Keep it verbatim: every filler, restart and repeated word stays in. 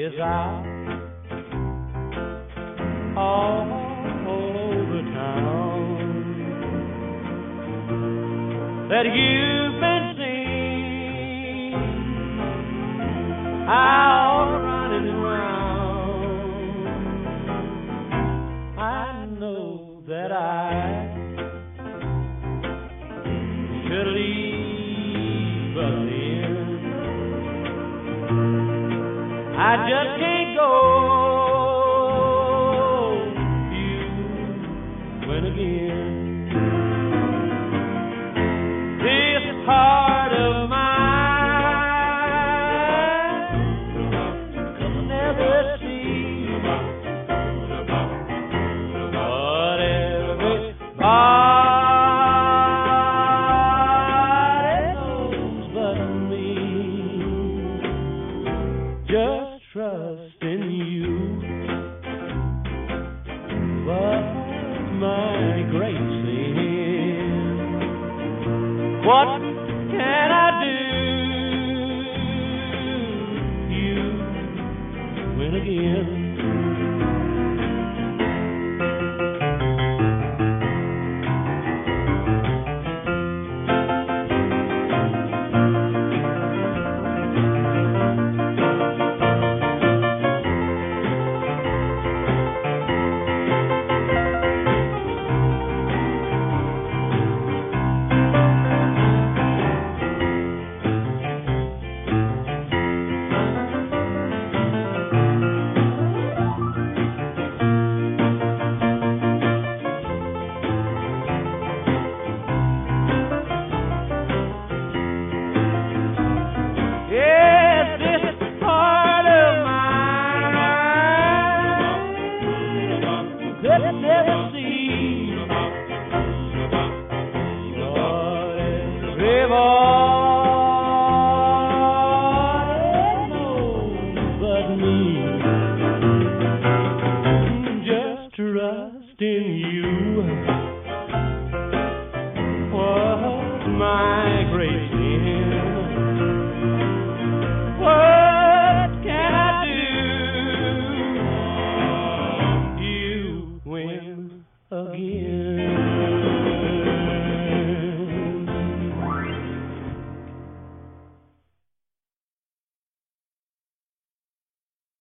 is out all over town that you've been seen out running around. I know that I should leave, but then I just can't go. You win again. This heart of mine could never see what everybody knows but me. Just trust in you. But my great sin, what